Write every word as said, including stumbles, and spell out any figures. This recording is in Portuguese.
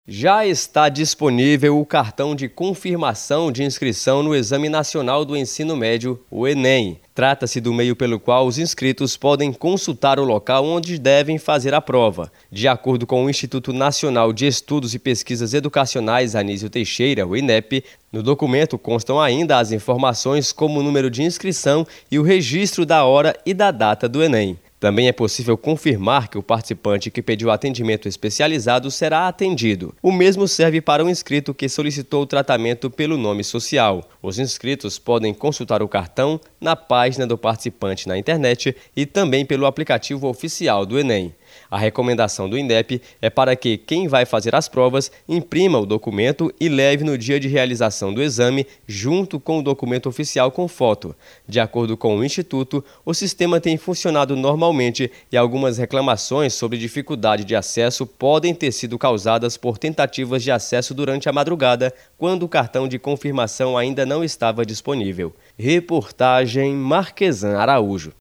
Já está disponível o cartão de confirmação de inscrição no Exame Nacional do Ensino Médio, o Enem. Trata-se do meio pelo qual os inscritos podem consultar o local onde devem fazer a prova. De acordo com o Instituto Nacional de Estudos e Pesquisas Educacionais Anísio Teixeira, o INEP, no documento constam ainda as informações como o número de inscrição e o registro da hora e da data do Enem. Também é possível confirmar que o participante que pediu atendimento especializado será atendido. O mesmo serve para o inscrito que solicitou o tratamento pelo nome social. Os inscritos podem consultar o cartão na página do participante na internet e também pelo aplicativo oficial do Enem. A recomendação do INEP é para que quem vai fazer as provas imprima o documento e leve no dia de realização do exame junto com o documento oficial com foto. De acordo com o Instituto, o sistema tem funcionado normalmente e algumas reclamações sobre dificuldade de acesso podem ter sido causadas por tentativas de acesso durante a madrugada, quando o cartão de confirmação ainda não estava disponível. Reportagem Marquesan Araújo.